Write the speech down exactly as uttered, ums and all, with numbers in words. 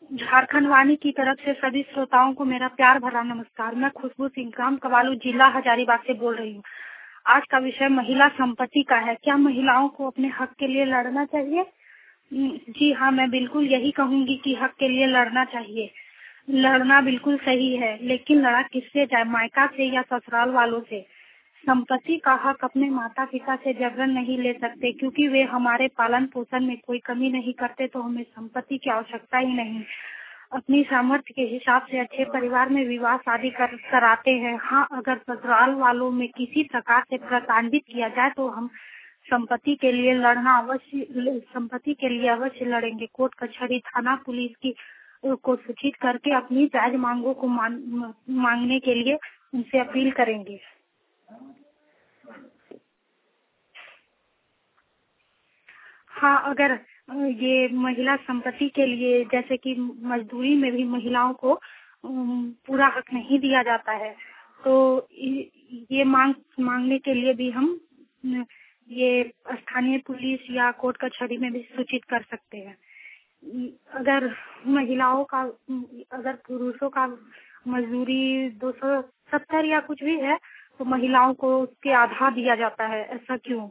झारखंड वाणी की तरफ से सभी श्रोताओं को मेरा प्यार भरा नमस्कार। मैं खुशबू सिंघराम कवालू जिला हजारीबाग से बोल रही हूँ। आज का विषय महिला संपत्ति का है। क्या महिलाओं को अपने हक के लिए लड़ना चाहिए? जी हाँ, मैं बिल्कुल यही कहूँगी कि हक के लिए लड़ना चाहिए। लड़ना बिल्कुल सही है, लेकिन लड़ा किससे जाए, मायका से या ससुराल वालों से? संपत्ति का हक अपने माता पिता से जबरन नहीं ले सकते, क्योंकि वे हमारे पालन पोषण में कोई कमी नहीं करते, तो हमें संपत्ति की आवश्यकता ही नहीं। अपनी सामर्थ्य के हिसाब से अच्छे परिवार में विवाह शादी कर, कराते हैं। हाँ, अगर ससुराल वालों में किसी प्रकार से प्रताड़ित किया जाए तो हम संपत्ति के लिए लड़ना अवश्य संपत्ति के लिए अवश्य लड़ेंगे। कोर्ट कचहरी थाना पुलिस की को सूचित करके अपनी जायज मांगों को मांगने के लिए उनसे अपील करेंगे। हाँ, अगर ये महिला संपत्ति के लिए, जैसे कि मजदूरी में भी महिलाओं को पूरा हक नहीं दिया जाता है, तो ये मांग मांगने के लिए भी हम ये स्थानीय पुलिस या कोर्ट कचहरी में भी सूचित कर सकते हैं। अगर महिलाओं का अगर पुरुषों का मजदूरी दो सौ सत्तर या कुछ भी है, तो महिलाओं को उसके आधा दिया जाता है। ऐसा क्यों?